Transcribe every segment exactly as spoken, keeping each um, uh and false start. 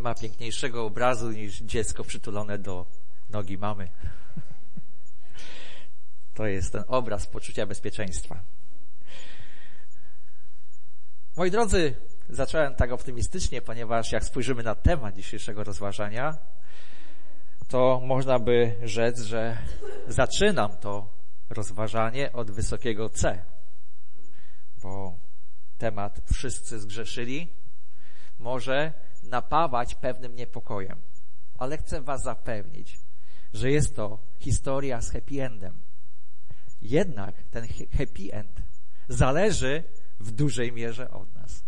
ma piękniejszego obrazu niż dziecko przytulone do nogi mamy. To jest ten obraz poczucia bezpieczeństwa. Moi drodzy, zacząłem tak optymistycznie, ponieważ jak spojrzymy na temat dzisiejszego rozważania, to można by rzec, że zaczynam to rozważanie od wysokiego C, bo temat wszyscy zgrzeszyli może napawać pewnym niepokojem. Ale chcę was zapewnić, że jest to historia z happy endem. Jednak ten happy end zależy w dużej mierze od nas.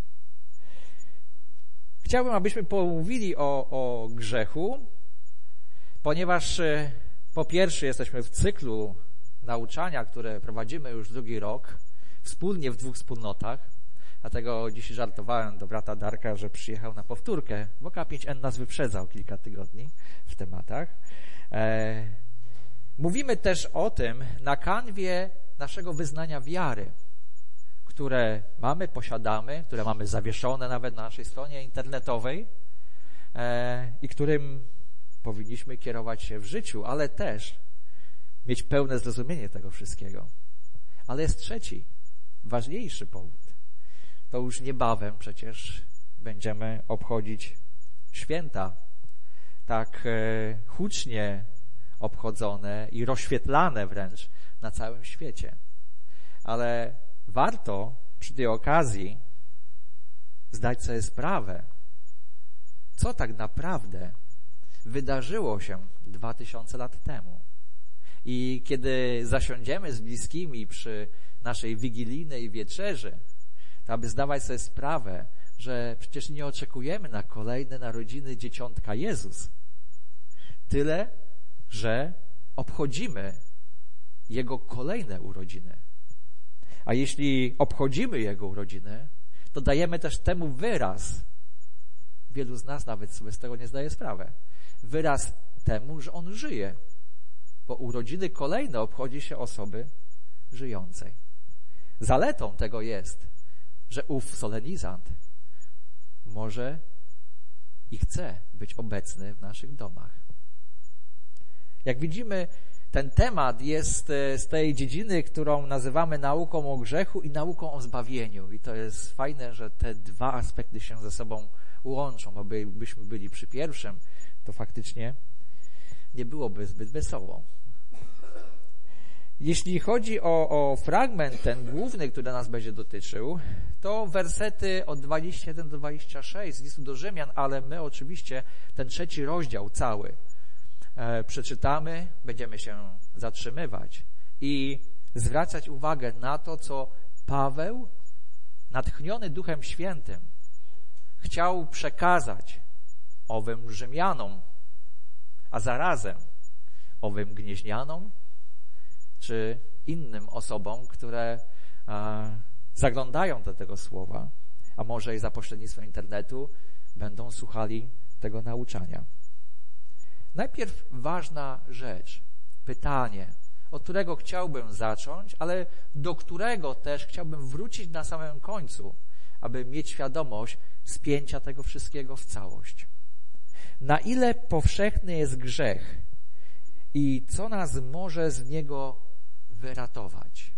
Chciałbym, abyśmy pomówili o, o grzechu, ponieważ po pierwsze jesteśmy w cyklu nauczania, które prowadzimy już drugi rok, wspólnie w dwóch wspólnotach. Dlatego dziś żartowałem do brata Darka, że przyjechał na powtórkę, bo K pięć N nas wyprzedzał kilka tygodni w tematach. E, mówimy też o tym na kanwie naszego wyznania wiary, które mamy, posiadamy, które mamy zawieszone nawet na naszej stronie internetowej e, i którym powinniśmy kierować się w życiu, ale też mieć pełne zrozumienie tego wszystkiego. Ale jest trzeci, ważniejszy powód. To już niebawem przecież będziemy obchodzić święta, tak e, hucznie obchodzone i rozświetlane wręcz na całym świecie. Ale warto przy tej okazji zdać sobie sprawę, co tak naprawdę wydarzyło się dwa tysiące lat temu. I kiedy zasiądziemy z bliskimi przy naszej wigilijnej wieczerzy, to aby zdawać sobie sprawę, że przecież nie oczekujemy na kolejne narodziny dzieciątka Jezus. Tyle, że obchodzimy Jego kolejne urodziny. A jeśli obchodzimy Jego urodziny, to dajemy też temu wyraz. Wielu z nas nawet sobie z tego nie zdaje sprawy. Wyraz temu, że On żyje. Bo urodziny kolejne obchodzi się osoby żyjącej. Zaletą tego jest, że ów solenizant może i chce być obecny w naszych domach. Jak widzimy, ten temat jest z tej dziedziny, którą nazywamy nauką o grzechu i nauką o zbawieniu. I to jest fajne, że te dwa aspekty się ze sobą łączą, bo byśmy byli przy pierwszym, to faktycznie nie byłoby zbyt wesoło. Jeśli chodzi o, o fragment ten główny, który nas będzie dotyczył, to wersety od dwudziestego siódmego do dwudziestego szóstego z listu do Rzymian, ale my oczywiście ten trzeci rozdział cały e, przeczytamy, będziemy się zatrzymywać i zwracać uwagę na to, co Paweł, natchniony Duchem Świętym, chciał przekazać owym Rzymianom, a zarazem owym Gnieźnianom, czy innym osobom, które a, zaglądają do tego słowa, a może i za pośrednictwem internetu będą słuchali tego nauczania. Najpierw ważna rzecz, pytanie, od którego chciałbym zacząć, ale do którego też chciałbym wrócić na samym końcu, aby mieć świadomość spięcia tego wszystkiego w całość. Na ile powszechny jest grzech i co nas może z niego wyratować?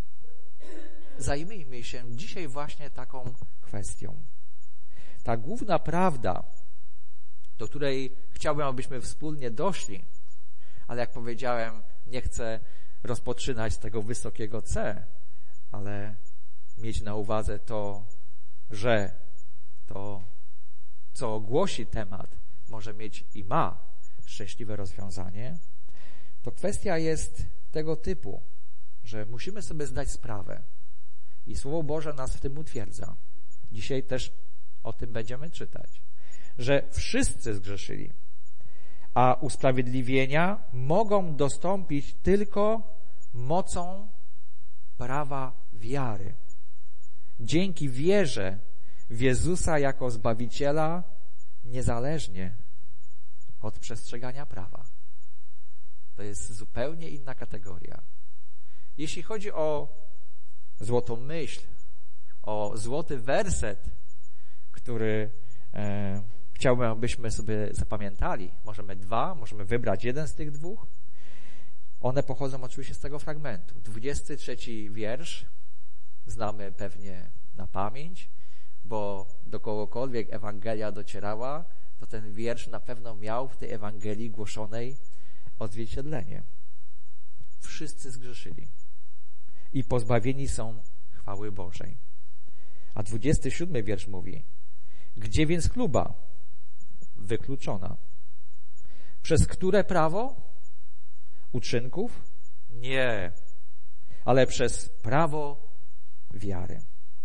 Zajmijmy się dzisiaj właśnie taką kwestią. Ta główna prawda, do której chciałbym, abyśmy wspólnie doszli, ale jak powiedziałem, nie chcę rozpoczynać z tego wysokiego C, ale mieć na uwadze to, że to, co głosi temat, może mieć i ma szczęśliwe rozwiązanie, to kwestia jest tego typu, że musimy sobie zdać sprawę i Słowo Boże nas w tym utwierdza. Dzisiaj też o tym będziemy czytać, że wszyscy zgrzeszyli, a usprawiedliwienia mogą dostąpić tylko mocą prawa wiary. Dzięki wierze w Jezusa jako Zbawiciela, niezależnie od przestrzegania prawa. To jest zupełnie inna kategoria. Jeśli chodzi o złotą myśl, o złoty werset, który e, chciałbym, abyśmy sobie zapamiętali. Możemy dwa, możemy wybrać jeden z tych dwóch. One pochodzą oczywiście z tego fragmentu. dwudziesty trzeci wiersz znamy pewnie na pamięć, bo do kogokolwiek Ewangelia docierała, to ten wiersz na pewno miał w tej Ewangelii głoszonej odzwierciedlenie. Wszyscy zgrzeszyli i pozbawieni są chwały Bożej. A dwudziesty siódmy wiersz mówi: gdzie więc chluba? Wykluczona. Przez które prawo? Uczynków? Nie, ale przez prawo wiary.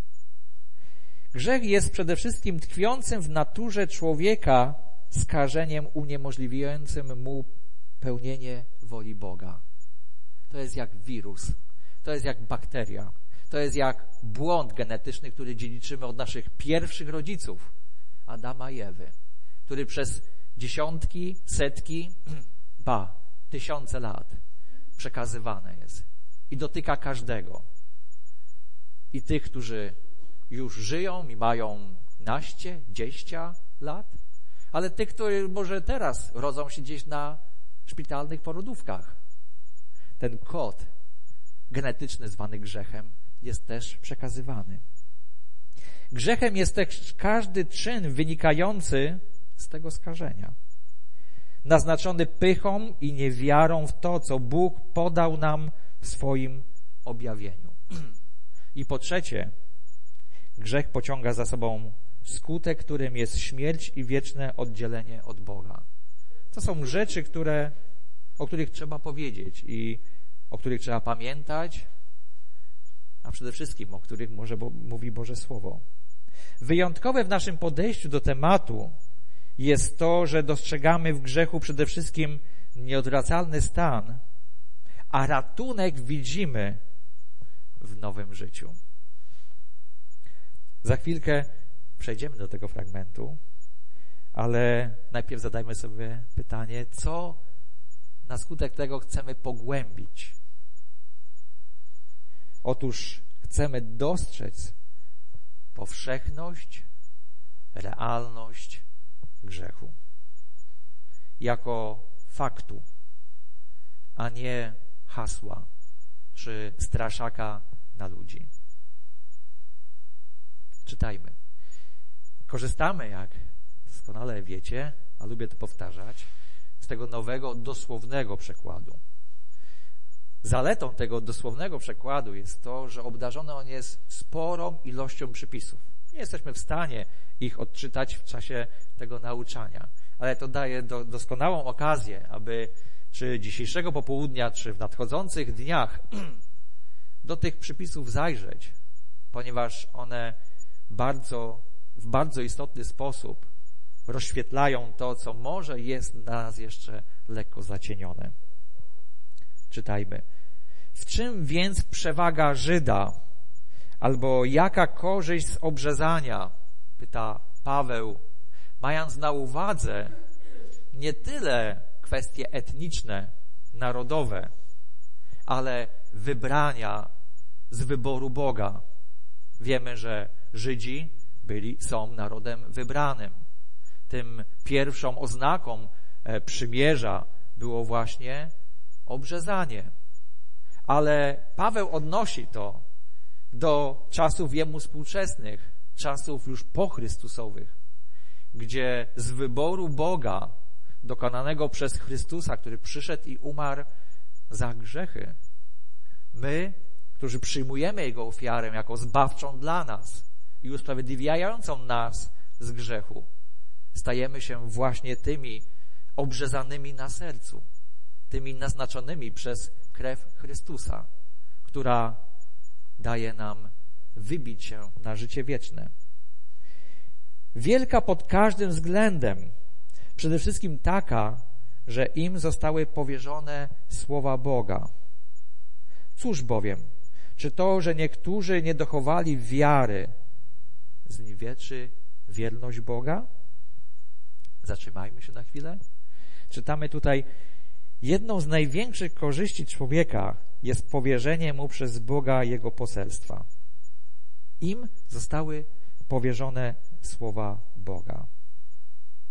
Grzech jest przede wszystkim tkwiącym w naturze człowieka skażeniem uniemożliwiającym mu pełnienie woli Boga. To jest jak wirus, to jest jak bakteria, to jest jak błąd genetyczny, który dziedziczymy od naszych pierwszych rodziców, Adama i Ewy, który przez dziesiątki, setki, ba, tysiące lat przekazywane jest i dotyka każdego. I tych, którzy już żyją i mają naście, dzieścia lat, ale tych, którzy może teraz rodzą się gdzieś na szpitalnych porodówkach. Ten kod genetyczny zwany grzechem jest też przekazywany. Grzechem jest też każdy czyn wynikający z tego skażenia, naznaczony pychą i niewiarą w to, co Bóg podał nam w swoim objawieniu. I po trzecie, grzech pociąga za sobą skutek, którym jest śmierć i wieczne oddzielenie od Boga. To są rzeczy, które, o których trzeba powiedzieć i o których trzeba pamiętać, a przede wszystkim o których może bo, mówi Boże Słowo. Wyjątkowe w naszym podejściu do tematu jest to, że dostrzegamy w grzechu przede wszystkim nieodwracalny stan, a ratunek widzimy w nowym życiu. Za chwilkę przejdziemy do tego fragmentu, ale najpierw zadajmy sobie pytanie, co na skutek tego chcemy pogłębić. Otóż chcemy dostrzec powszechność, realność grzechu jako faktu, a nie hasła czy straszaka na ludzi. Czytajmy. Korzystamy, jak doskonale wiecie, a lubię to powtarzać, z tego nowego, dosłownego przekładu. Zaletą tego dosłownego przekładu jest to, że obdarzony on jest sporą ilością przypisów. Nie jesteśmy w stanie ich odczytać w czasie tego nauczania, ale to daje do, doskonałą okazję, aby czy dzisiejszego popołudnia, czy w nadchodzących dniach do tych przypisów zajrzeć, ponieważ one bardzo, w bardzo istotny sposób rozświetlają to, co może jest dla nas jeszcze lekko zacienione. Czytajmy. W czym więc przewaga Żyda? Albo jaka korzyść z obrzezania? Pyta Paweł, mając na uwadze nie tyle kwestie etniczne, narodowe, ale wybrania z wyboru Boga. Wiemy, że Żydzi byli, są narodem wybranym. Tym pierwszą oznaką przymierza było właśnie obrzezanie. Ale Paweł odnosi to do czasów jemu współczesnych, czasów już pochrystusowych, gdzie z wyboru Boga dokonanego przez Chrystusa, który przyszedł i umarł za grzechy, my, którzy przyjmujemy Jego ofiarę jako zbawczą dla nas i usprawiedliwiającą nas z grzechu, stajemy się właśnie tymi obrzezanymi na sercu, tymi naznaczonymi przez krew Chrystusa, która daje nam wybić się na życie wieczne. Wielka pod każdym względem, przede wszystkim taka, że im zostały powierzone słowa Boga. Cóż bowiem, czy to, że niektórzy nie dochowali wiary, zniwieczy wierność Boga? Zatrzymajmy się na chwilę. Czytamy tutaj: jedną z największych korzyści człowieka jest powierzenie mu przez Boga Jego poselstwa. Im zostały powierzone słowa Boga.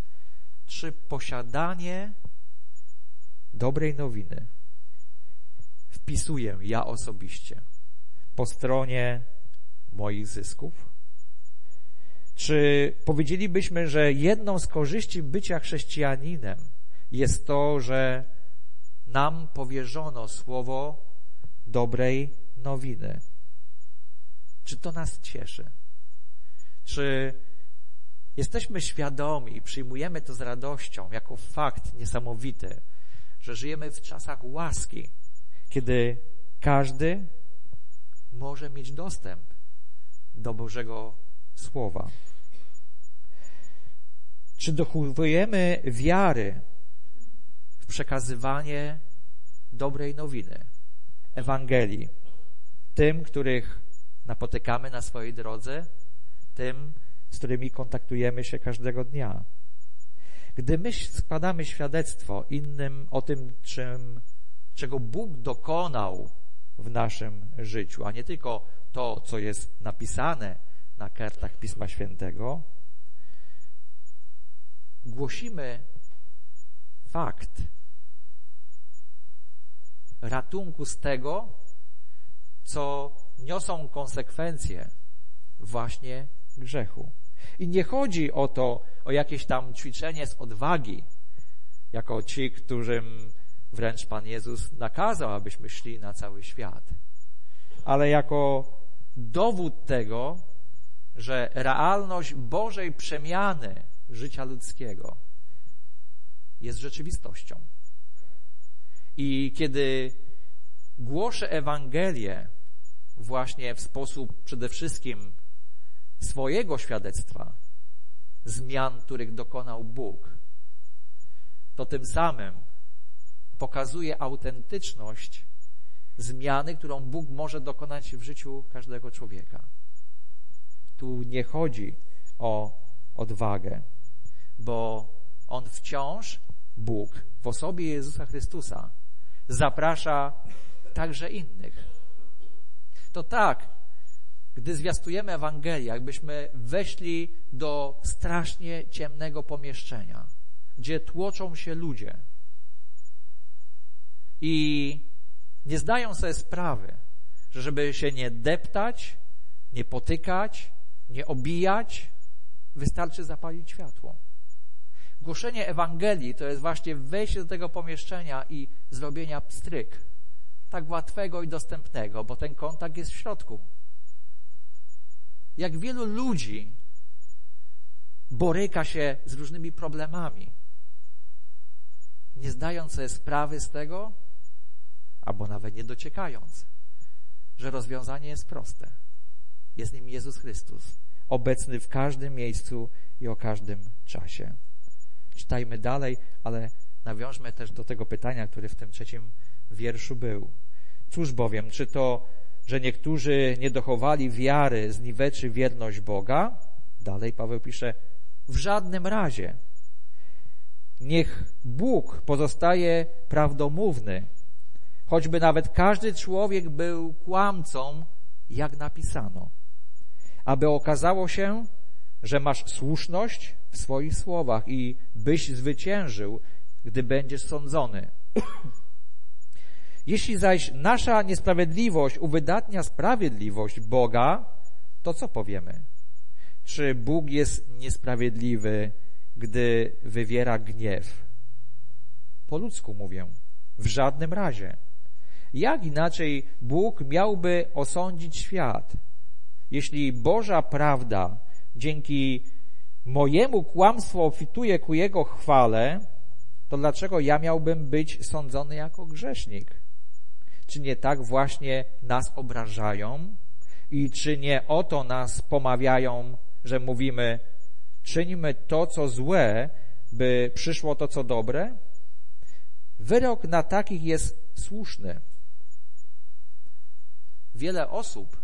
czy posiadanie dobrej nowiny wpisuję ja osobiście po stronie moich zysków? Czy powiedzielibyśmy, że jedną z korzyści bycia chrześcijaninem jest to, że nam powierzono słowo dobrej nowiny? Czy to nas cieszy? Czy jesteśmy świadomi i przyjmujemy to z radością jako fakt niesamowity, że żyjemy w czasach łaski, kiedy każdy może mieć dostęp do Bożego Słowa? Czy dochowujemy wiary w przekazywanie dobrej nowiny, Ewangelii, tym, których napotykamy na swojej drodze, tym, z którymi kontaktujemy się każdego dnia? Gdy my składamy świadectwo innym o tym, czym, czego Bóg dokonał w naszym życiu, a nie tylko to, co jest napisane na kartach Pisma Świętego, głosimy fakt ratunku z tego, co niosą konsekwencje właśnie grzechu. I nie chodzi o to, o jakieś tam ćwiczenie z odwagi, jako ci, którym wręcz Pan Jezus nakazał, abyśmy szli na cały świat, ale jako dowód tego, że realność Bożej przemiany życia ludzkiego jest rzeczywistością. I kiedy głoszę Ewangelię właśnie w sposób przede wszystkim swojego świadectwa, zmian, których dokonał Bóg, to tym samym pokazuje autentyczność zmiany, którą Bóg może dokonać w życiu każdego człowieka. Tu nie chodzi o odwagę, bo On wciąż, Bóg, w osobie Jezusa Chrystusa, zaprasza także innych. To tak, gdy zwiastujemy Ewangelię, jakbyśmy weszli do strasznie ciemnego pomieszczenia, gdzie tłoczą się ludzie i nie zdają sobie sprawy, że żeby się nie deptać, nie potykać, nie obijać, wystarczy zapalić światło. Głoszenie Ewangelii to jest właśnie wejście do tego pomieszczenia i zrobienia pstryk, tak łatwego i dostępnego, bo ten kontakt jest w środku. Jak wielu ludzi boryka się z różnymi problemami, nie zdając sobie sprawy z tego, albo nawet nie dociekając, że rozwiązanie jest proste. Jest nim Jezus Chrystus, obecny w każdym miejscu i o każdym czasie. Czytajmy dalej, ale nawiążmy też do tego pytania, które w tym trzecim wierszu był. Cóż bowiem, czy to, że niektórzy nie dochowali wiary, zniweczy wierność Boga? Dalej Paweł pisze, w żadnym razie. Niech Bóg pozostaje prawdomówny, choćby nawet każdy człowiek był kłamcą, jak napisano, aby okazało się, że masz słuszność w swoich słowach i byś zwyciężył, gdy będziesz sądzony. Jeśli zaś nasza niesprawiedliwość uwydatnia sprawiedliwość Boga, to co powiemy? Czy Bóg jest niesprawiedliwy, gdy wywiera gniew? Po ludzku mówię, w żadnym razie. Jak inaczej Bóg miałby osądzić świat, jeśli Boża prawda dzięki mojemu kłamstwu obfituje ku Jego chwale, to dlaczego ja miałbym być sądzony jako grzesznik? Czy nie tak właśnie nas obrażają i czy nie o to nas pomawiają, że mówimy, czyńmy to, co złe, by przyszło to, co dobre? Wyrok na takich jest słuszny. Wiele osób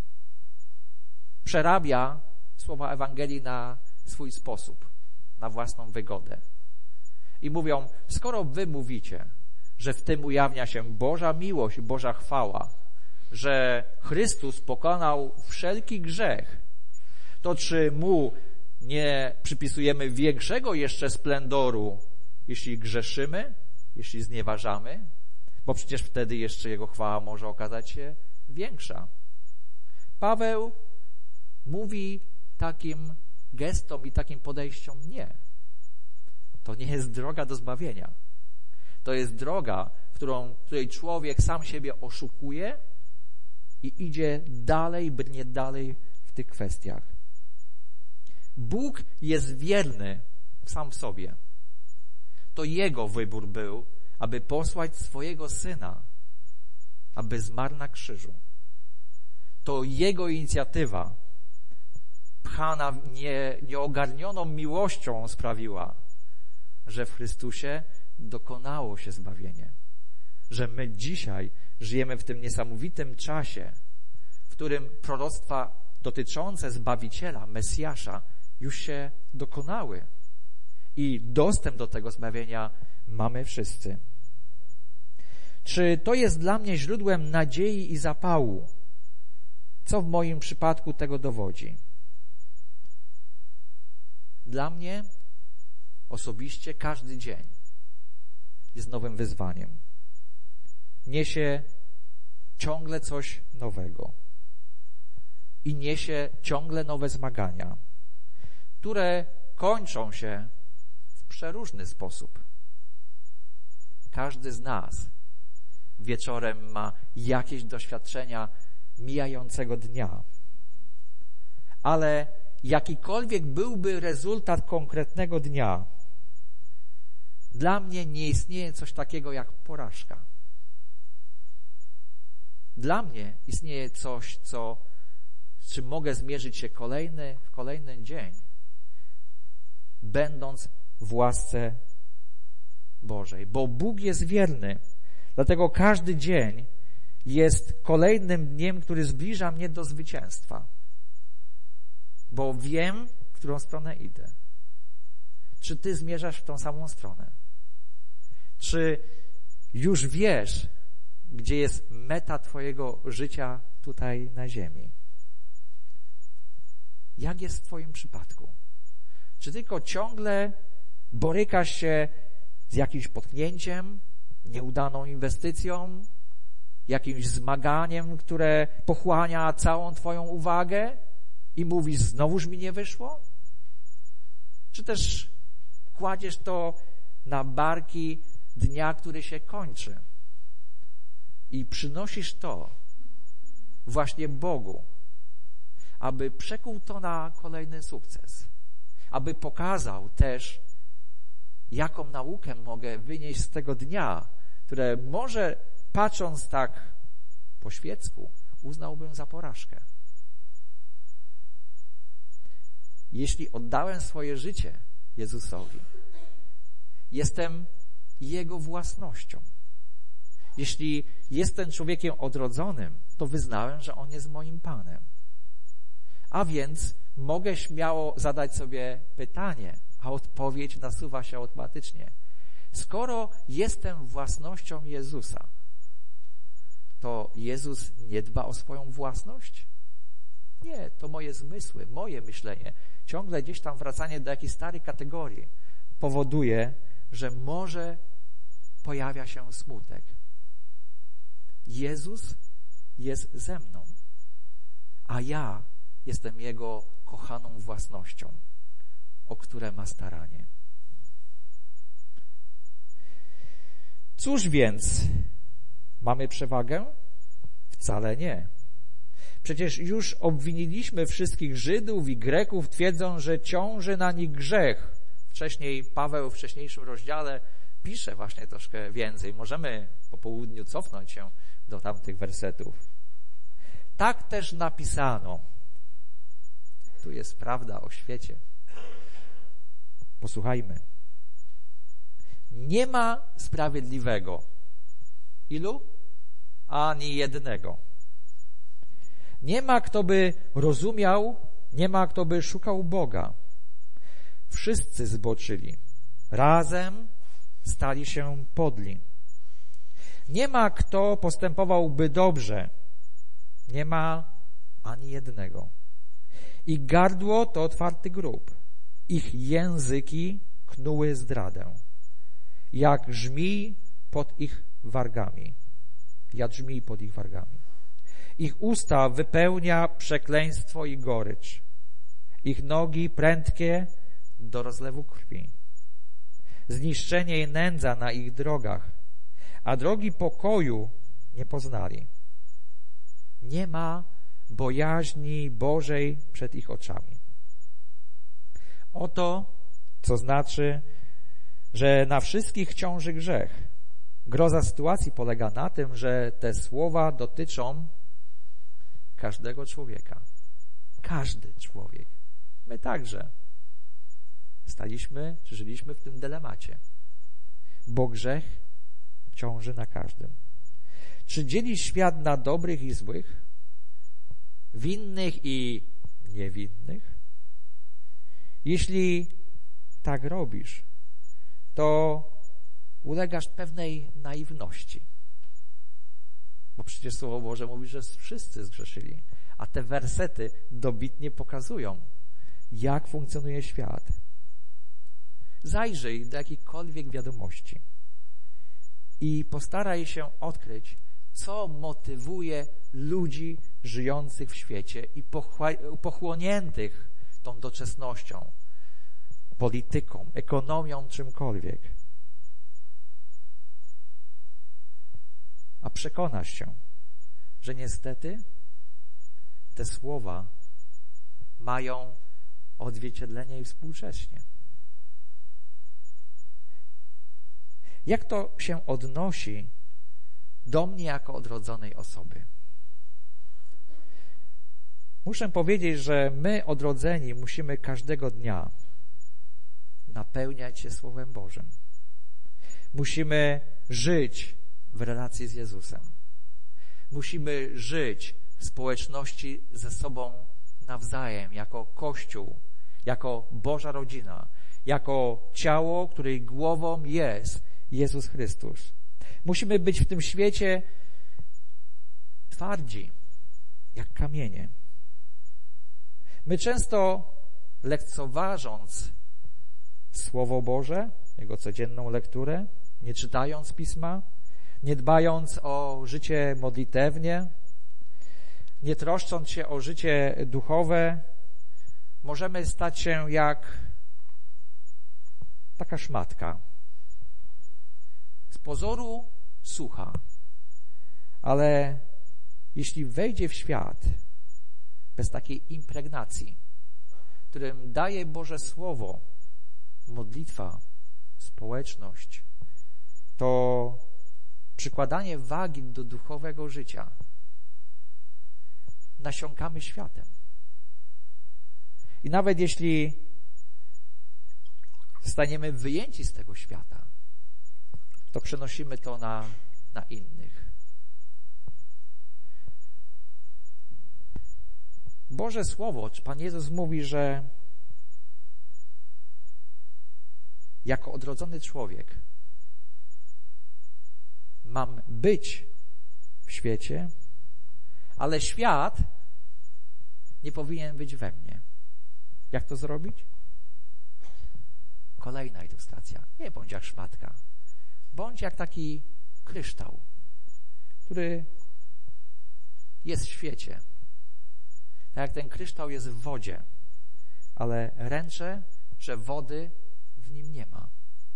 przerabia słowa Ewangelii na swój sposób, na własną wygodę. I mówią, skoro wy mówicie, że w tym ujawnia się Boża miłość i Boża chwała, że Chrystus pokonał wszelki grzech, to czy Mu nie przypisujemy większego jeszcze splendoru, jeśli grzeszymy, jeśli znieważamy, bo przecież wtedy jeszcze Jego chwała może okazać się większa. Paweł mówi takim gestom i takim podejściom nie. To nie jest droga do zbawienia. To jest droga, w którą, w której człowiek sam siebie oszukuje i idzie dalej, brnie dalej w tych kwestiach. Bóg jest wierny sam w sobie. To Jego wybór był, aby posłać swojego Syna, aby zmarł na krzyżu. To Jego inicjatywa, pchana nie, nieogarnioną miłością, sprawiła, że w Chrystusie dokonało się zbawienie. Że my dzisiaj żyjemy w tym niesamowitym czasie, w którym proroctwa dotyczące Zbawiciela, Mesjasza już się dokonały. I dostęp do tego zbawienia mamy wszyscy. Czy to jest dla mnie źródłem nadziei i zapału? Co w moim przypadku tego dowodzi? Dla mnie osobiście każdy dzień jest nowym wyzwaniem. Niesie ciągle coś nowego i niesie ciągle nowe zmagania, które kończą się w przeróżny sposób. Każdy z nas wieczorem ma jakieś doświadczenia mijającego dnia, ale jakikolwiek byłby rezultat konkretnego dnia, dla mnie nie istnieje coś takiego jak porażka. Dla mnie istnieje coś, co, z czym mogę zmierzyć się kolejny, w kolejny dzień, będąc w łasce Bożej. Bo Bóg jest wierny, dlatego każdy dzień jest kolejnym dniem, który zbliża mnie do zwycięstwa. Bo wiem, w którą stronę idę. Czy ty zmierzasz w tą samą stronę? Czy już wiesz, gdzie jest meta twojego życia tutaj na ziemi? Jak jest w twoim przypadku? Czy tylko ciągle borykasz się z jakimś potknięciem, nieudaną inwestycją, jakimś zmaganiem, które pochłania całą twoją uwagę i mówisz, znowuż mi nie wyszło? Czy też kładziesz to na barki dnia, który się kończy i przynosisz to właśnie Bogu, aby przekuł to na kolejny sukces, aby pokazał też, jaką naukę mogę wynieść z tego dnia, które może, patrząc tak po świecku, uznałbym za porażkę. Jeśli oddałem swoje życie Jezusowi, jestem Jego własnością. Jeśli jestem człowiekiem odrodzonym, to wyznałem, że On jest moim Panem. A więc mogę śmiało zadać sobie pytanie, a odpowiedź nasuwa się automatycznie. Skoro jestem własnością Jezusa, to Jezus nie dba o swoją własność? Nie, to moje zmysły, moje myślenie, ciągle gdzieś tam wracanie do jakiejś starej kategorii powoduje, że może pojawia się smutek. Jezus jest ze mną, a ja jestem Jego kochaną własnością, o które ma staranie. Cóż więc, mamy przewagę? Wcale nie. Przecież już obwiniliśmy wszystkich Żydów i Greków, twierdząc, że ciąży na nich grzech. Wcześniej Paweł w wcześniejszym rozdziale pisze właśnie troszkę więcej. Możemy po południu cofnąć się do tamtych wersetów. Tak też napisano. Tu jest prawda o świecie. Posłuchajmy. Nie ma sprawiedliwego. Ilu? Ani jednego. Nie ma, kto by rozumiał, nie ma, kto by szukał Boga. Wszyscy zboczyli. Razem stali się podli. Nie ma, kto postępowałby dobrze. Nie ma ani jednego. I gardło to otwarty grób. Ich języki knuły zdradę, jak żmij pod ich wargami. Jak żmij pod ich wargami. Ich usta wypełnia przekleństwo i gorycz. Ich nogi prędkie do rozlewu krwi. Zniszczenie i nędza na ich drogach, a drogi pokoju nie poznali. Nie ma bojaźni Bożej przed ich oczami. Oto, co znaczy, że na wszystkich ciąży grzech. Groza sytuacji polega na tym, że te słowa dotyczą każdego człowieka. Każdy człowiek. My także staliśmy, czy żyliśmy w tym dylemacie. Bo grzech ciąży na każdym. Czy dzieli świat na dobrych i złych? Winnych i niewinnych? Jeśli tak robisz, to ulegasz pewnej naiwności. Bo przecież Słowo Boże mówi, że wszyscy zgrzeszyli. A te wersety dobitnie pokazują, jak funkcjonuje świat. Zajrzyj do jakichkolwiek wiadomości i postaraj się odkryć, co motywuje ludzi żyjących w świecie i pochłoniętych tą doczesnością, polityką, ekonomią, czymkolwiek. A przekonasz się, że niestety te słowa mają odzwierciedlenie i współcześnie. Jak to się odnosi do mnie jako odrodzonej osoby? Muszę powiedzieć, że my, odrodzeni, musimy każdego dnia napełniać się Słowem Bożym. Musimy żyć w relacji z Jezusem. Musimy żyć w społeczności ze sobą nawzajem, jako Kościół, jako Boża rodzina, jako ciało, której głową jest Jezus Chrystus. Musimy być w tym świecie twardzi, jak kamienie. My często, lekceważąc Słowo Boże, Jego codzienną lekturę, nie czytając Pisma, nie dbając o życie modlitewnie, nie troszcząc się o życie duchowe, możemy stać się jak taka szmatka. Z pozoru sucha, ale jeśli wejdzie w świat bez takiej impregnacji, którym daje Boże Słowo, modlitwa, społeczność, to przykładanie wagi do duchowego życia, nasiąkamy światem. I nawet jeśli zostaniemy wyjęci z tego świata, to przenosimy to na, na innych. Boże Słowo, czy Pan Jezus mówi, że jako odrodzony człowiek mam być w świecie, ale świat nie powinien być we mnie. Jak to zrobić? Kolejna ilustracja. Nie bądź jak szmatka. Bądź jak taki kryształ, który jest w świecie. Tak jak ten kryształ jest w wodzie, ale ręczę, że wody w nim nie ma.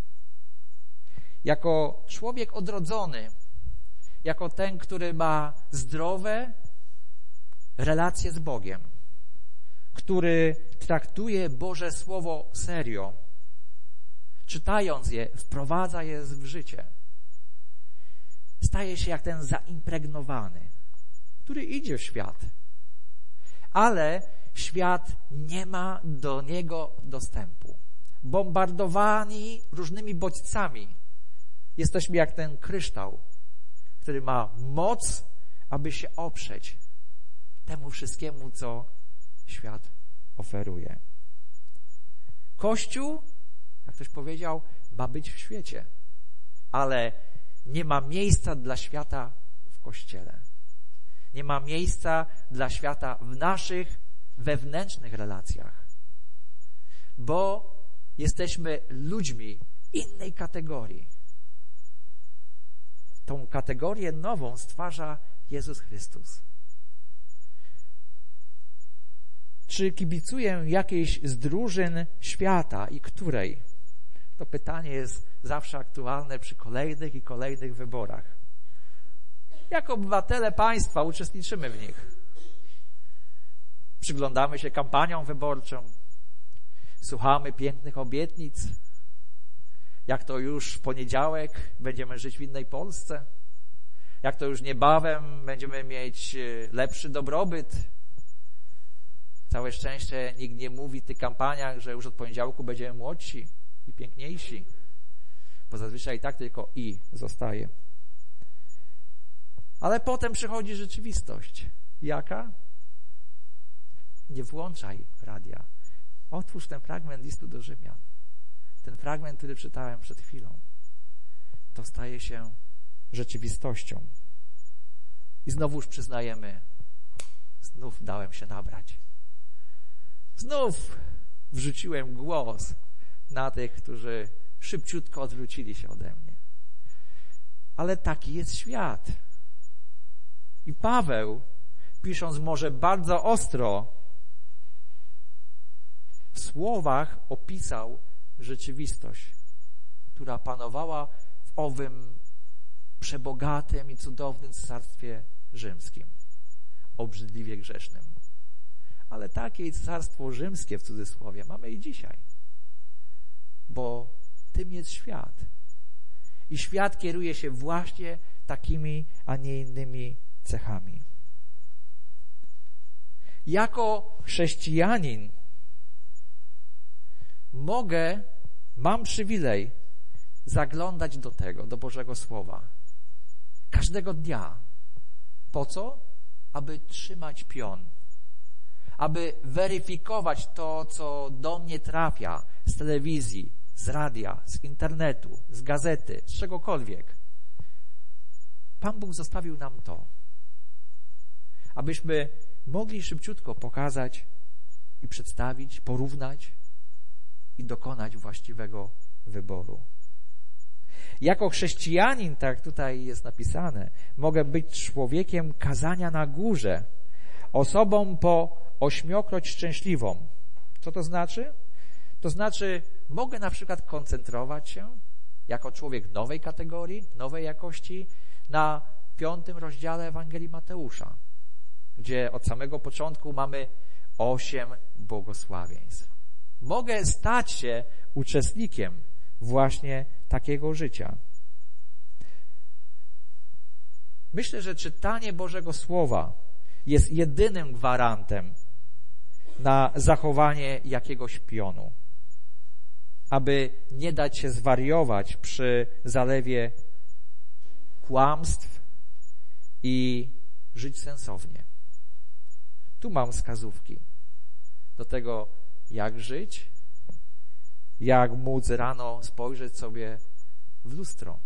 Jako człowiek odrodzony, jako ten, który ma zdrowe relacje z Bogiem, który traktuje Boże Słowo serio, czytając je, wprowadza je w życie, staje się jak ten zaimpregnowany, który idzie w świat, ale świat nie ma do niego dostępu. Bombardowani różnymi bodźcami, jesteśmy jak ten kryształ, który ma moc, aby się oprzeć temu wszystkiemu, co świat oferuje. Kościół, jak ktoś powiedział, ma być w świecie, ale nie ma miejsca dla świata w Kościele. Nie ma miejsca dla świata w naszych wewnętrznych relacjach. bo jesteśmy ludźmi innej kategorii. Tą kategorię nową stwarza Jezus Chrystus. Czy kibicuję jakiejś z drużyn świata i której? To pytanie jest zawsze aktualne przy kolejnych i kolejnych wyborach. Jako obywatele państwa uczestniczymy w nich. Przyglądamy się kampaniom wyborczym, słuchamy pięknych obietnic, jak to już w poniedziałek będziemy żyć w innej Polsce, jak to już niebawem będziemy mieć lepszy dobrobyt. Całe szczęście nikt nie mówi w tych kampaniach, że już od poniedziałku będziemy młodsi i piękniejsi, bo zazwyczaj i tak tylko i zostaje. Ale potem przychodzi rzeczywistość. Jaka? Nie włączaj radia. Otwórz ten fragment listu do Rzymian. Ten fragment, który czytałem przed chwilą. To staje się rzeczywistością. I znowuż przyznajemy, znów dałem się nabrać. Znów wrzuciłem głos na tych, którzy szybciutko odwrócili się ode mnie. Ale taki jest świat. I Paweł, pisząc może bardzo ostro, w słowach opisał rzeczywistość, która panowała w owym przebogatym i cudownym cesarstwie rzymskim, obrzydliwie grzesznym. Ale takie cesarstwo rzymskie, w cudzysłowie, mamy i dzisiaj, bo tym jest świat. I świat kieruje się właśnie takimi, a nie innymi cechami. Jako chrześcijanin mogę, mam przywilej zaglądać do tego, do Bożego Słowa. Każdego dnia. Po co? Aby trzymać pion. Aby weryfikować to, co do mnie trafia z telewizji, z radia, z internetu, z gazety, z czegokolwiek. Pan Bóg zostawił nam to, abyśmy mogli szybciutko pokazać i przedstawić, porównać i dokonać właściwego wyboru. Jako chrześcijanin, tak tutaj jest napisane, mogę być człowiekiem kazania na górze, osobą po ośmiokroć szczęśliwą. Co to znaczy? To znaczy, mogę na przykład koncentrować się jako człowiek nowej kategorii, nowej jakości na piątym rozdziale Ewangelii Mateusza, gdzie od samego początku mamy osiem błogosławieństw. Mogę stać się uczestnikiem właśnie takiego życia. Myślę, że czytanie Bożego Słowa jest jedynym gwarantem na zachowanie jakiegoś pionu, aby nie dać się zwariować przy zalewie kłamstw i żyć sensownie. Tu mam wskazówki do tego, jak żyć, jak móc rano spojrzeć sobie w lustro.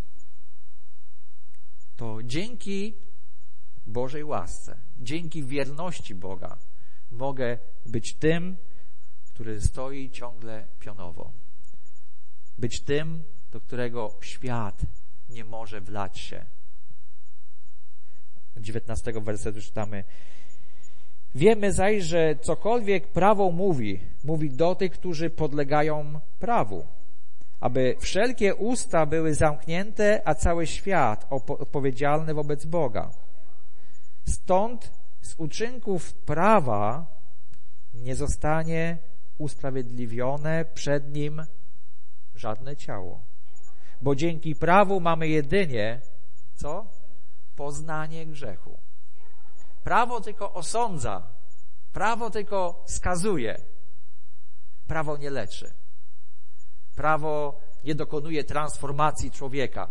To dzięki Bożej łasce, dzięki wierności Boga mogę być tym, który stoi ciągle pionowo. Być tym, do którego świat nie może wlać się. dziewiętnastego wersetu czytamy: wiemy zaś, że cokolwiek prawo mówi, mówi do tych, którzy podlegają prawu, aby wszelkie usta były zamknięte, a cały świat odpowiedzialny wobec Boga. Stąd z uczynków prawa nie zostanie usprawiedliwione przed Nim żadne ciało. Bo dzięki prawu mamy jedynie, co? Poznanie grzechu. Prawo tylko osądza, prawo tylko skazuje, prawo nie leczy. Prawo nie dokonuje transformacji człowieka.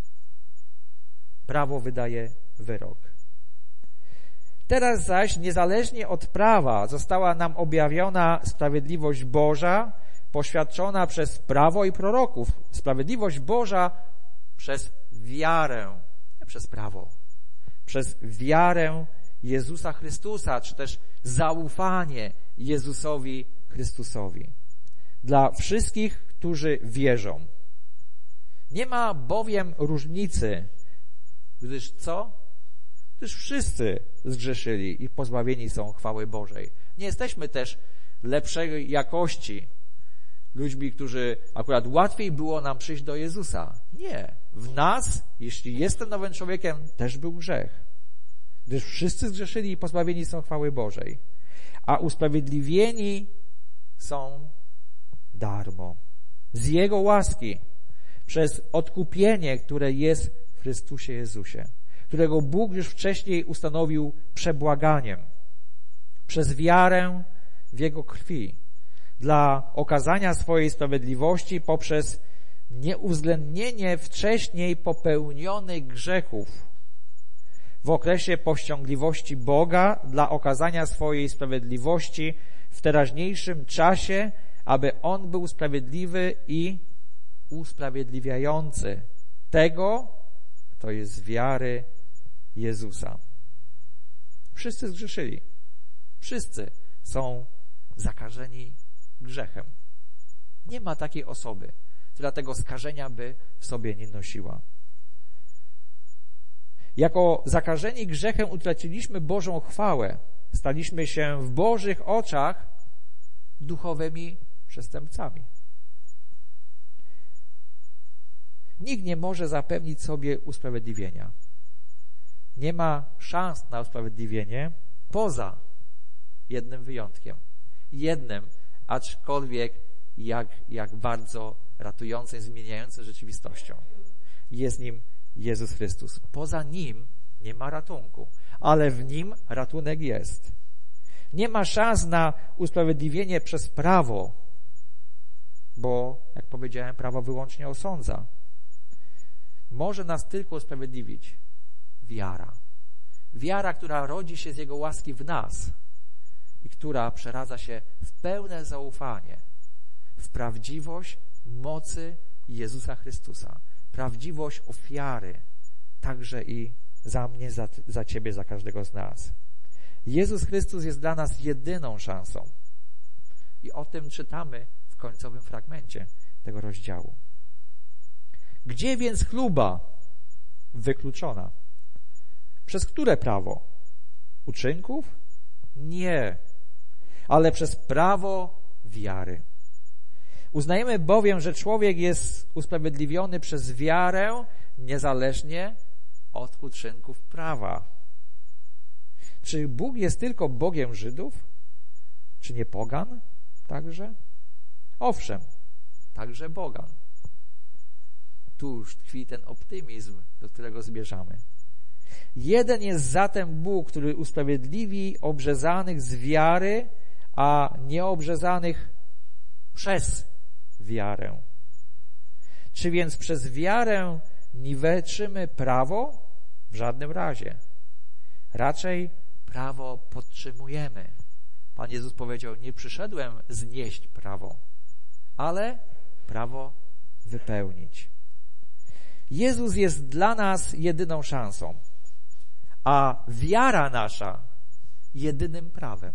Prawo wydaje wyrok. Teraz zaś, niezależnie od prawa, została nam objawiona sprawiedliwość Boża, poświadczona przez prawo i proroków. Sprawiedliwość Boża przez wiarę, nie przez prawo, przez wiarę Jezusa Chrystusa, czy też zaufanie Jezusowi Chrystusowi. dla wszystkich, którzy wierzą. Nie ma bowiem różnicy, gdyż co? Gdyż wszyscy zgrzeszyli i pozbawieni są chwały Bożej. Nie jesteśmy też lepszej jakości ludźmi, którzy akurat łatwiej było nam przyjść do Jezusa. Nie. W nas, jeśli jestem nowym człowiekiem, też był grzech. Gdyż wszyscy zgrzeszyli i pozbawieni są chwały Bożej. A usprawiedliwieni są darmo. Z Jego łaski. Przez odkupienie, które jest w Chrystusie Jezusie. Którego Bóg już wcześniej ustanowił przebłaganiem. Przez wiarę w Jego krwi. Dla okazania swojej sprawiedliwości poprzez nieuwzględnienie wcześniej popełnionych grzechów w okresie powściągliwości Boga dla okazania swojej sprawiedliwości w teraźniejszym czasie, aby On był sprawiedliwy i usprawiedliwiający tego, kto jest z wiary Jezusa. Wszyscy zgrzeszyli. Wszyscy są zakażeni grzechem. Nie ma takiej osoby, która tego skażenia by w sobie nie nosiła. Jako zakażeni grzechem utraciliśmy Bożą chwałę. Staliśmy się w Bożych oczach duchowymi przestępcami. Nikt nie może zapewnić sobie usprawiedliwienia. Nie ma szans na usprawiedliwienie poza jednym wyjątkiem. Jednym, aczkolwiek jak, jak bardzo ratującym, zmieniającym rzeczywistością. Jest nim Jezus Chrystus. Poza Nim nie ma ratunku, ale w Nim ratunek jest. Nie ma szans na usprawiedliwienie przez prawo, bo, jak powiedziałem, prawo wyłącznie osądza. Może nas tylko usprawiedliwić wiara. Wiara, która rodzi się z Jego łaski w nas i która przeradza się w pełne zaufanie, w prawdziwość mocy Jezusa Chrystusa, prawdziwość ofiary, także i za mnie, za, za Ciebie, za każdego z nas. Jezus Chrystus jest dla nas jedyną szansą. I o tym czytamy w końcowym fragmencie tego rozdziału. Gdzie więc chluba? Wykluczona. Przez które prawo? Uczynków? Nie, ale przez prawo wiary. Uznajemy bowiem, że człowiek jest usprawiedliwiony przez wiarę niezależnie od uczynków prawa. Czy Bóg jest tylko Bogiem Żydów? Czy nie pogan także? Owszem, także pogan. Tu już tkwi ten optymizm, do którego zmierzamy. Jeden jest zatem Bóg, który usprawiedliwi obrzezanych z wiary, a nieobrzezanych przez wiarę. Czy więc przez wiarę niweczymy prawo? W żadnym razie. Raczej prawo podtrzymujemy. Pan Jezus powiedział, nie przyszedłem znieść prawo, ale prawo wypełnić. Jezus jest dla nas jedyną szansą, a wiara nasza jedynym prawem.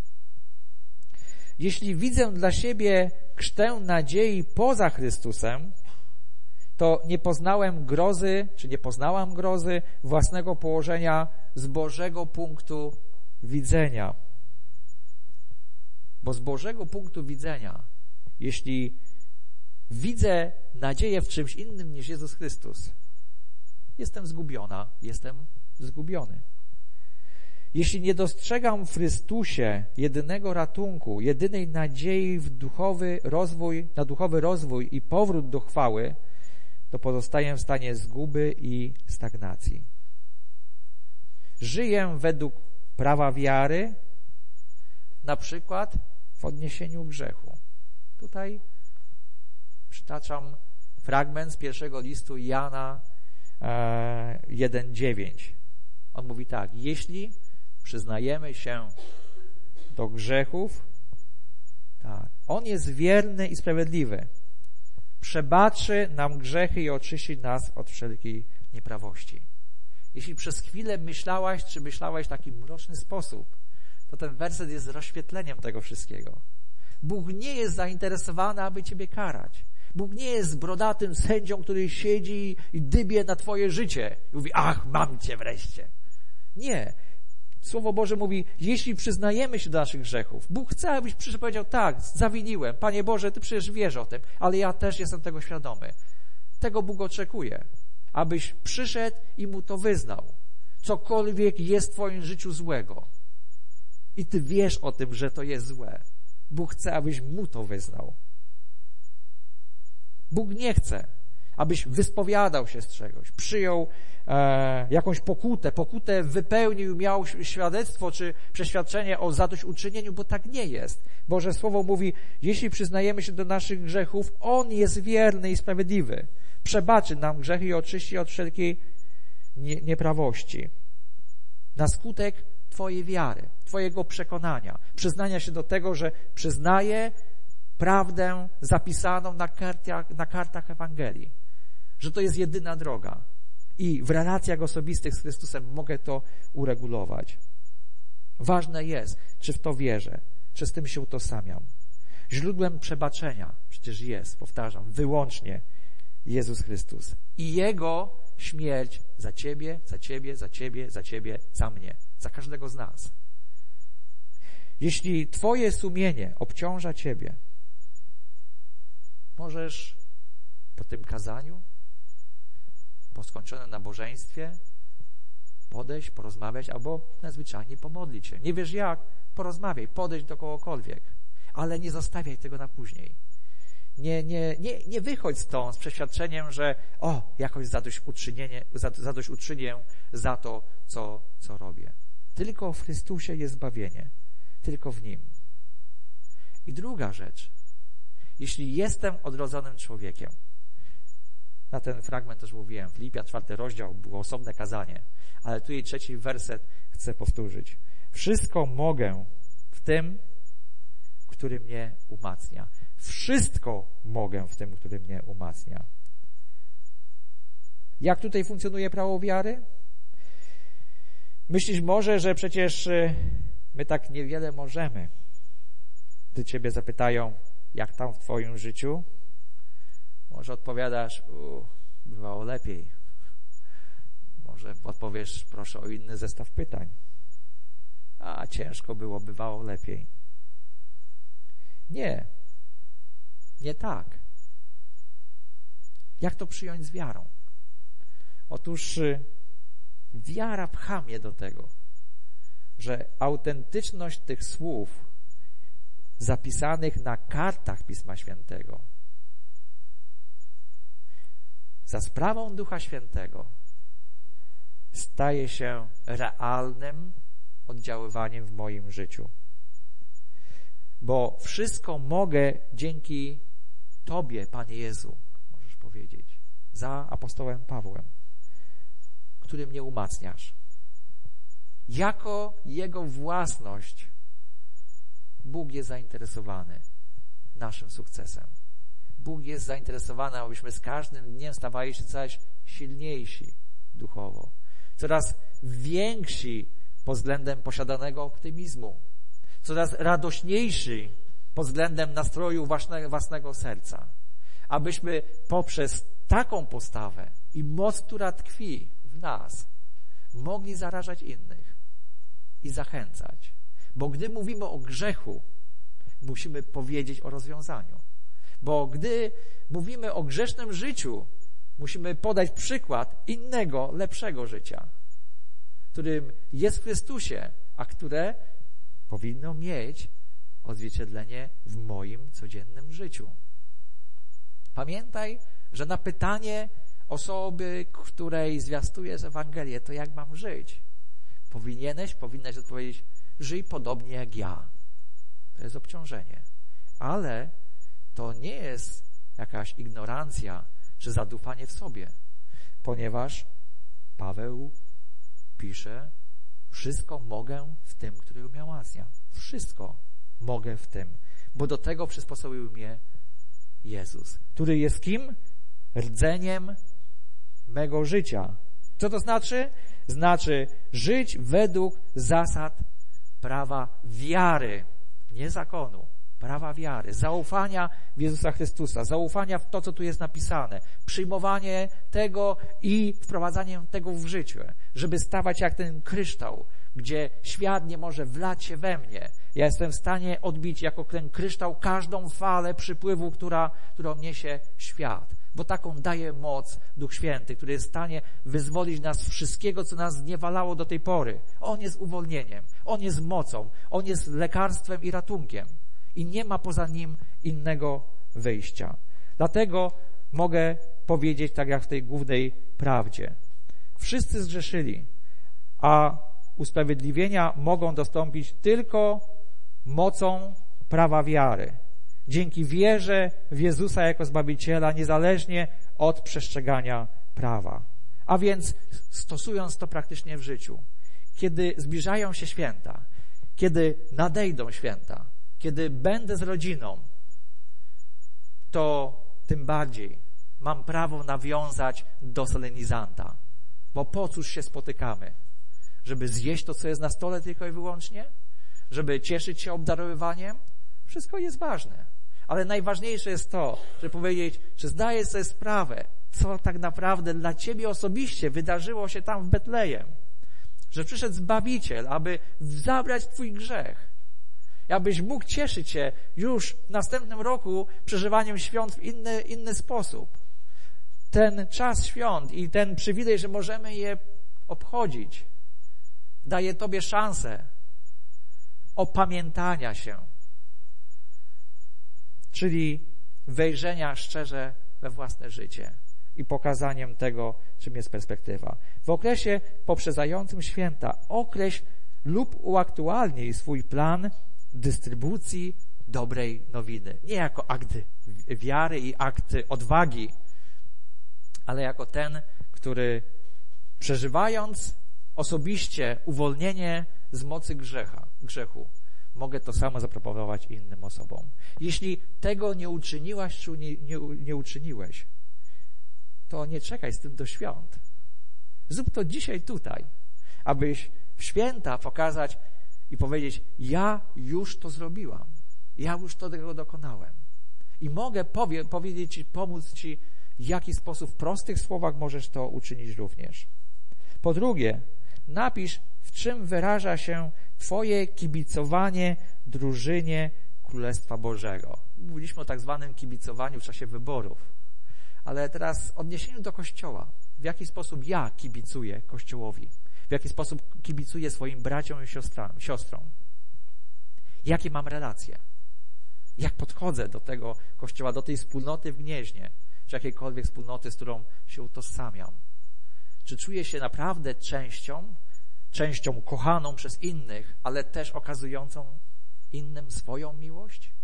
Jeśli widzę dla siebie krztę nadziei poza Chrystusem, to nie poznałem grozy, czy nie poznałam grozy własnego położenia z Bożego punktu widzenia. Bo z Bożego punktu widzenia, jeśli widzę nadzieję w czymś innym niż Jezus Chrystus, jestem zgubiona, jestem zgubiony. Jeśli nie dostrzegam w Chrystusie jedynego ratunku, jedynej nadziei w duchowy rozwój, na duchowy rozwój i powrót do chwały, to pozostaję w stanie zguby i stagnacji. Żyję według prawa wiary, na przykład w odniesieniu grzechu. Tutaj przytaczam fragment z pierwszego listu Jana e, jeden dziewięć. On mówi tak: jeśli przyznajemy się do grzechów, tak, On jest wierny i sprawiedliwy. Przebaczy nam grzechy i oczyści nas od wszelkiej nieprawości. Jeśli przez chwilę myślałaś, czy myślałeś w taki mroczny sposób, to ten werset jest rozświetleniem tego wszystkiego. Bóg nie jest zainteresowany, aby ciebie karać. Bóg nie jest brodatym sędzią, który siedzi i dybie na twoje życie i mówi, ach, mam cię wreszcie. Nie. Słowo Boże mówi, jeśli przyznajemy się do naszych grzechów, Bóg chce, abyś przyszedł i powiedział, tak, zawiniłem. Panie Boże, Ty przecież wiesz o tym, ale ja też jestem tego świadomy. Tego Bóg oczekuje, abyś przyszedł i Mu to wyznał. Cokolwiek jest w twoim życiu złego. I Ty wiesz o tym, że to jest złe. Bóg chce, abyś Mu to wyznał. Bóg nie chce, abyś wyspowiadał się z czegoś, przyjął e, jakąś pokutę, pokutę wypełnił, miał świadectwo czy przeświadczenie o zadośćuczynieniu, bo tak nie jest. Boże Słowo mówi, jeśli przyznajemy się do naszych grzechów, On jest wierny i sprawiedliwy. Przebaczy nam grzechy i oczyści od wszelkiej nie, nieprawości. Na skutek Twojej wiary, Twojego przekonania, przyznania się do tego, że przyznaję prawdę zapisaną na kartach, na kartach Ewangelii, że to jest jedyna droga i w relacjach osobistych z Chrystusem mogę to uregulować. Ważne jest, czy w to wierzę, czy z tym się utożsamiam. Źródłem przebaczenia przecież jest, powtarzam, wyłącznie Jezus Chrystus i Jego śmierć za ciebie, za ciebie, za ciebie, za ciebie, za mnie, za każdego z nas. Jeśli twoje sumienie obciąża ciebie, możesz po tym kazaniu, po skończonym nabożeństwie podejść, porozmawiać albo najzwyczajniej pomodlić się. Nie wiesz jak? Porozmawiaj, podejdź do kogokolwiek, ale nie zostawiaj tego na później. Nie, nie, nie, nie wychodź stąd z przeświadczeniem, że o, jakoś zadośćuczynienie, zadośćuczynię za to, co, co robię. Tylko w Chrystusie jest zbawienie. Tylko w Nim. I druga rzecz. Jeśli jestem odrodzonym człowiekiem, na ten fragment też mówiłem, Filipian, czwarty rozdział, było osobne kazanie, ale tu jej trzeci werset chcę powtórzyć. Wszystko mogę w tym, który mnie umacnia. Wszystko mogę w tym, który mnie umacnia. Jak tutaj funkcjonuje prawo wiary? Myślisz może, że przecież my tak niewiele możemy. Gdy ciebie zapytają, jak tam w twoim życiu? Może odpowiadasz, u, bywało lepiej. Może odpowiesz, proszę o inny zestaw pytań. A ciężko było, bywało lepiej. Nie. Nie tak. Jak to przyjąć z wiarą? Otóż wiara pcha mnie do tego, że autentyczność tych słów zapisanych na kartach Pisma Świętego za sprawą Ducha Świętego staje się realnym oddziaływaniem w moim życiu. Bo wszystko mogę dzięki Tobie, Panie Jezu, możesz powiedzieć, za apostołem Pawłem, który mnie umacniasz. Jako Jego własność Bóg jest zainteresowany naszym sukcesem. Bóg jest zainteresowany, abyśmy z każdym dniem stawali się coraz silniejsi duchowo, coraz więksi pod względem posiadanego optymizmu, coraz radośniejsi pod względem nastroju własnego, własnego serca, abyśmy poprzez taką postawę i moc, która tkwi w nas, mogli zarażać innych i zachęcać. Bo gdy mówimy o grzechu, musimy powiedzieć o rozwiązaniu. Bo gdy mówimy o grzesznym życiu, musimy podać przykład innego, lepszego życia, którym jest w Chrystusie, a które powinno mieć odzwierciedlenie w moim codziennym życiu. Pamiętaj, że na pytanie osoby, której zwiastujesz Ewangelię, to jak mam żyć? Powinieneś, powinnaś odpowiedzieć, żyj podobnie jak ja. To jest obciążenie. Ale to nie jest jakaś ignorancja czy zadufanie w sobie, ponieważ Paweł pisze, wszystko mogę w tym, który mnie umacnia. Wszystko mogę w tym, bo do tego przysposobił mnie Jezus, który jest kim? Rdzeniem mego życia. Co to znaczy? Znaczy żyć według zasad prawa wiary, nie zakonu, prawa wiary, zaufania w Jezusa Chrystusa, zaufania w to, co tu jest napisane, przyjmowanie tego i wprowadzanie tego w życie, żeby stawać jak ten kryształ, gdzie świat nie może wlać się we mnie. Ja jestem w stanie odbić jako ten kryształ każdą falę przypływu, która, którą niesie świat. Bo taką daje moc Duch Święty, który jest w stanie wyzwolić nas z wszystkiego, co nas zniewalało do tej pory. On jest uwolnieniem, On jest mocą, On jest lekarstwem i ratunkiem. I nie ma poza Nim innego wyjścia. Dlatego mogę powiedzieć tak jak w tej głównej prawdzie. Wszyscy zgrzeszyli, a usprawiedliwienia mogą dostąpić tylko mocą prawa wiary. Dzięki wierze w Jezusa jako Zbawiciela, niezależnie od przestrzegania prawa. A więc stosując to praktycznie w życiu, kiedy zbliżają się święta, kiedy nadejdą święta, kiedy będę z rodziną, to tym bardziej mam prawo nawiązać do solenizanta. Bo po cóż się spotykamy? Żeby zjeść to, co jest na stole tylko i wyłącznie? Żeby cieszyć się obdarowywaniem? Wszystko jest ważne. Ale najważniejsze jest to, żeby powiedzieć, czy zdajesz sobie sprawę, co tak naprawdę dla ciebie osobiście wydarzyło się tam w Betlejem. Że przyszedł Zbawiciel, aby zabrać twój grzech. Abyś mógł cieszyć się już w następnym roku przeżywaniem świąt w inny, inny sposób. Ten czas świąt i ten przywilej, że możemy je obchodzić, daje tobie szansę opamiętania się, czyli wejrzenia szczerze we własne życie i pokazaniem tego, czym jest perspektywa. W okresie poprzedzającym święta określ lub uaktualnij swój plan dystrybucji dobrej nowiny. Nie jako akt wiary i akt odwagi, ale jako ten, który przeżywając osobiście uwolnienie z mocy grzecha, grzechu, mogę to samo zaproponować innym osobom. Jeśli tego nie uczyniłaś, czy nie, nie, nie uczyniłeś, to nie czekaj z tym do świąt. Zrób to dzisiaj tutaj, abyś w święta pokazać i powiedzieć, ja już to zrobiłam. Ja już to tego dokonałem. I mogę powie, powiedzieć Ci, pomóc Ci, w jaki sposób w prostych słowach możesz to uczynić również. Po drugie, napisz, w czym wyraża się Twoje kibicowanie drużynie Królestwa Bożego. Mówiliśmy o tak zwanym kibicowaniu w czasie wyborów. Ale teraz w odniesieniu do Kościoła. W jaki sposób ja kibicuję Kościołowi? W jaki sposób kibicuję swoim braciom i siostram, siostrom? Jakie mam relacje? Jak podchodzę do tego Kościoła, do tej wspólnoty w Gnieźnie, czy jakiejkolwiek wspólnoty, z którą się utożsamiam? Czy czuję się naprawdę częścią, częścią kochaną przez innych, ale też okazującą innym swoją miłość?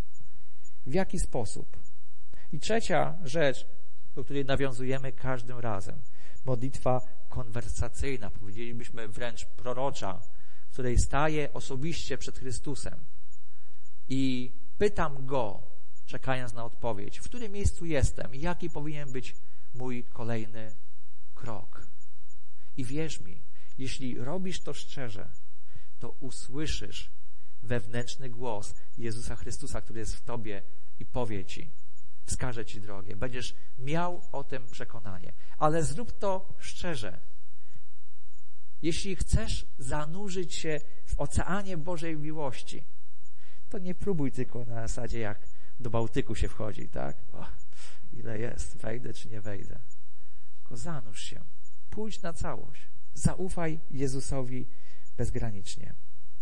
W jaki sposób? I trzecia rzecz, do której nawiązujemy każdym razem. Modlitwa konwersacyjna, powiedzielibyśmy wręcz prorocza, w której staję osobiście przed Chrystusem i pytam Go, czekając na odpowiedź, w którym miejscu jestem i jaki powinien być mój kolejny krok. I wierz mi, jeśli robisz to szczerze, to usłyszysz wewnętrzny głos Jezusa Chrystusa, który jest w tobie i powie ci, wskaże ci drogę. Będziesz miał o tym przekonanie. Ale zrób to szczerze. Jeśli chcesz zanurzyć się w oceanie Bożej miłości, to nie próbuj tylko na zasadzie, jak do Bałtyku się wchodzi, tak? O, ile jest, wejdę czy nie wejdę. Tylko zanurz się. Pójdź na całość. Zaufaj Jezusowi bezgranicznie.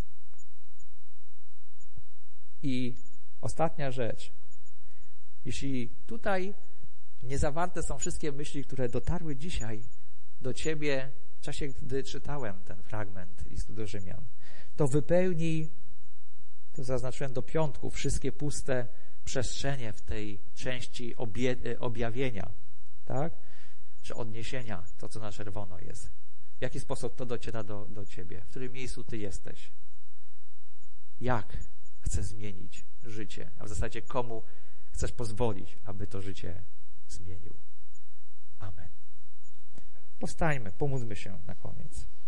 I ostatnia rzecz. Jeśli tutaj nie zawarte są wszystkie myśli, które dotarły dzisiaj do ciebie w czasie, gdy czytałem ten fragment listu do Rzymian, to wypełnij, to zaznaczyłem do piątku, wszystkie puste przestrzenie w tej części obie, objawienia, tak? Czy odniesienia, to co na czerwono jest. W jaki sposób to dociera do, do ciebie? W którym miejscu ty jesteś? Jak chcesz zmienić życie? A w zasadzie komu chcesz pozwolić, aby to życie zmienił? Amen. Powstańmy, pomódlmy się na koniec.